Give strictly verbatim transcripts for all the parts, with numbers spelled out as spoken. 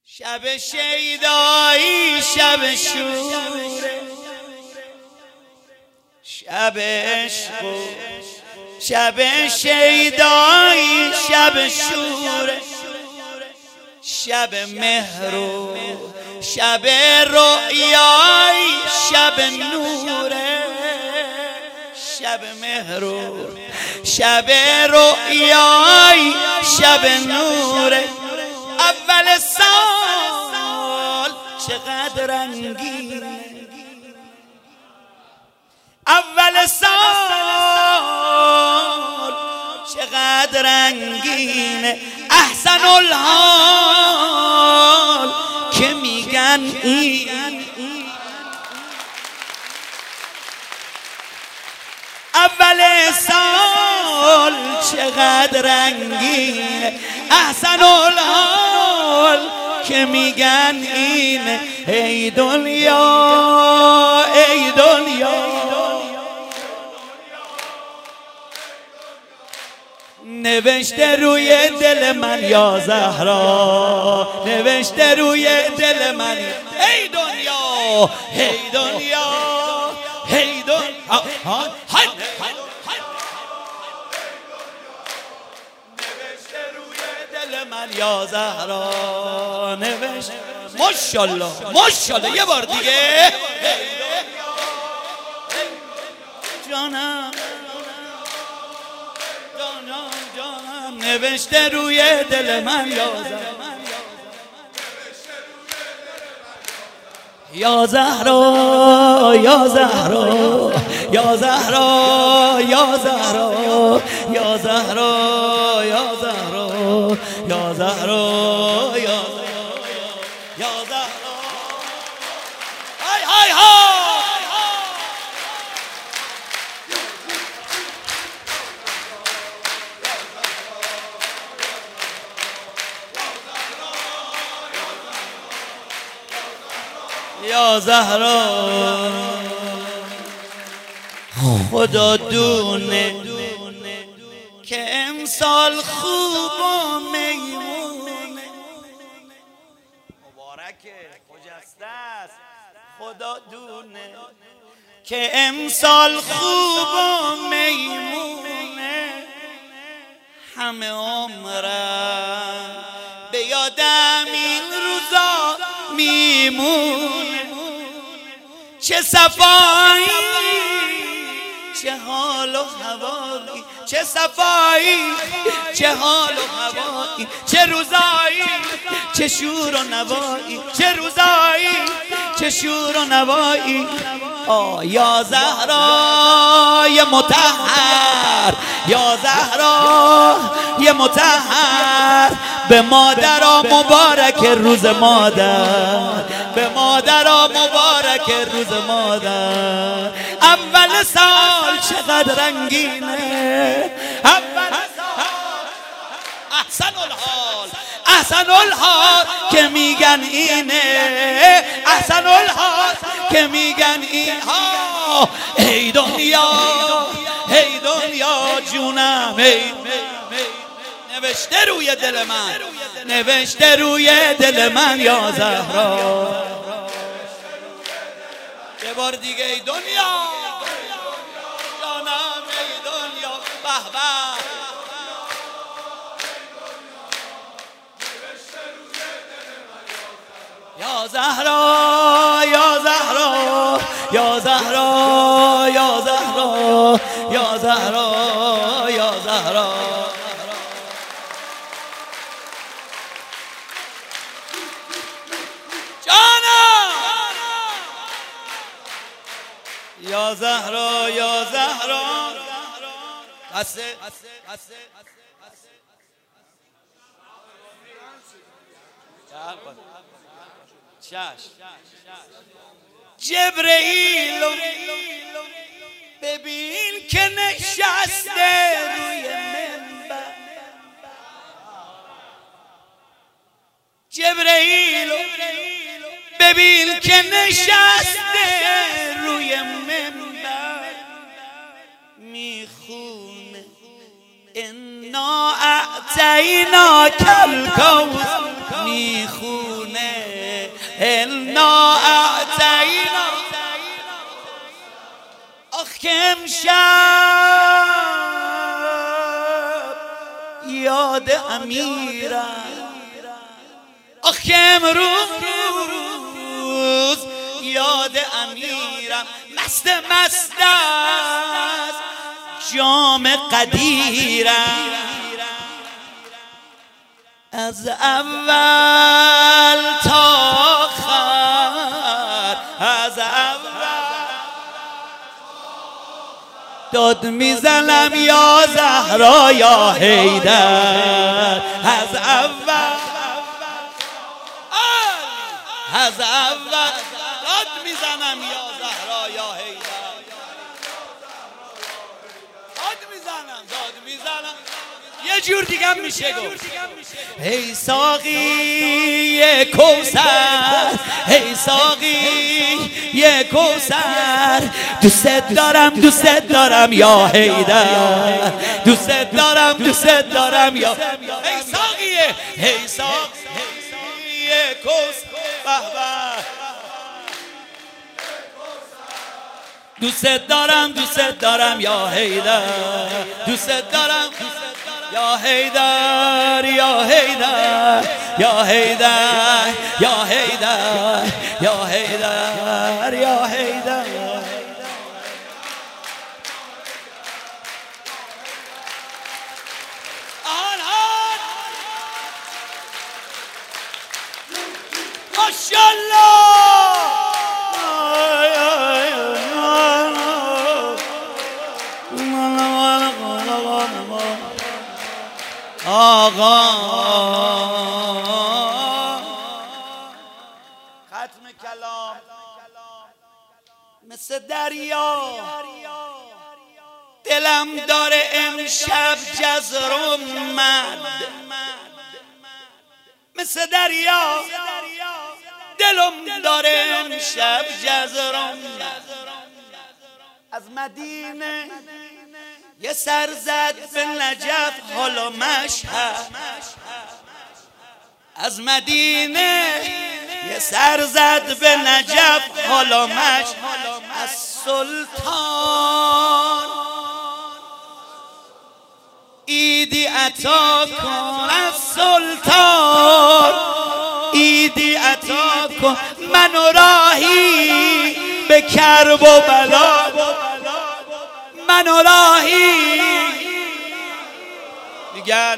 شب شیدایی شب شوره، شب عشق و شب شیدایی شب شوره، شب مهر و شب رؤیایی شب نوره، شب مهر و شب رؤیایی شب نوره. اول سال چقدر رنگینه، اول سال چقدر رنگینه، احسن الحال که میگن این. اول سال چقدر رنگینه، احسن الحال که میگن اینه. ای دنیا ای دنیا نوشته روی دل من یا زهرا، نوشته روی دل من. ای دنیا ای دنیا ای دنیا نوشته روی دل من یا زهرا، نوشته. ماشاءالله ماشاءالله یه بار دیگه. جانم جانم جانم نوشته روی دل من یا زهرا، یا زهرا یا زهرا یا زهرا یا زهرا یا زهرا یا زهرا یا زهرا یا یا زهرا. های های های یا زهرا. خدا دونه که امسال خوب و میمونه، مبارکه خجسته است. خدا دونه که امسال خوب و میمونه، همه عمرم به یادم این روزا میمونه. چه صفایی چه حال و هوایی، چه صفایی چه حال و هوایی، چه روزایی چه شور و نوایی، چه روزایی چه شور و نوایی. آه یا زهرا یا مطهر، یا زهرا یا مطهر. به مادرها مبارک روز مادر، به مادرها مبارک روز مادر. اول سال چقدر رنگینه، اول سال احسن الحال، احسن الحال که میگن اینه، احسن الحال که میگن اینها. ای دنیا ای دنیا جونم، ای نوشته روی دل من، نوشته روی دل من یا زهرا. یه بار دیگه. ای دنیا جانم، ای دنیا به به. یا زهرا یا زهرا یا زهرا یا زهرا یا زهرا یا زهرا. یا زهرا یا زهرا. هسته جبرئیل ببین که نشسته روی منبر، جبرئیل ببین که نشسته روی منبر، میخونه انا اعطیناک الکوثر، میخونه انا اعطینا. آخ که امشب یاد امیرم، آخ که امروز یاد امیرم. مست مست است جام قدیرم، از اول تا آخر، از اول داد میزنم یا زهرا یا حیدر، از اول از اول داد میزنم یا زهرا یا حیدر، داد میزنم داد میزنم. یه جور دیگه هم میشه گفت ای ساقی کوثر، ای ساقی کوثر، دوست دارم دوست دارم یا حیدر، دوست دارم دوست دارم یا ای ساقی ای ساقی کوثر، به به دوست دارم دوست دارم یا حیدر، دوست دارم یا حیدر یا حیدر یا حیدر یا حیدر یا حیدر یا حیدر. ماشاءالله آقا. ختم کلام مثل دریا، دلم داره امشب جزر و مد، مثل دریا دلم داره امشب جزر و مد. از مدینه یه سر زد به نجف حالا مشهد، از مدینه یه سر زد به نجف حالا مشهد. از سلطان ایدی عطا کن، از سلطان ایدی عطا کن، منو راهی به کرب و بلا، منو راهی. میگن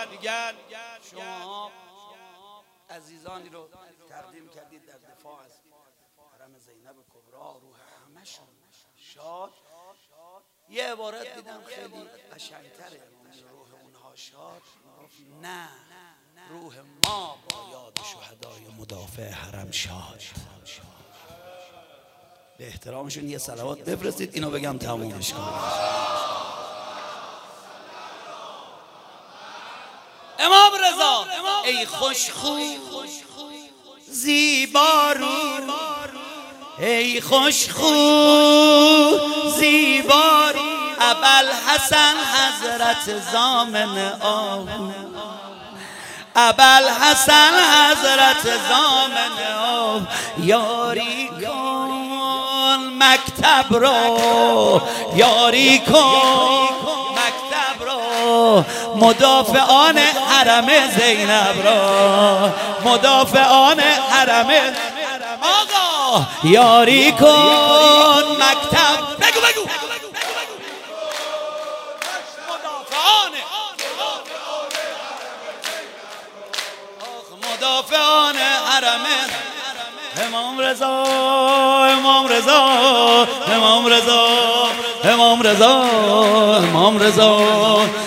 شما عزیزانی رو تقدیم کردید در دفاع از حرم زینب کبرا، روح همشون شاد. یه عبارت دیدم خیلی قشنگتره، روح اونها شاد، نه روح ما با یاد شهدای مدافع حرم شاد. به احترامشون یه صلوات بفرستید، اینو بگم تمومش کنم. امام رضا ای خوشخو زیبارو، ای خوشخو زیبارو، ابوالحسن حضرت ضامن آهو، ابوالحسن حضرت ضامن آهو. یاری کن مکتب رو، یاری کن مکتب رو، مدافعان حرم زینب رو، مدافعان حرم. آقا یاری کن مکتب، بگو بگو مدافعان مدافعان حرم. امام رضا امام رضا امام رضا امام رضا امام رضا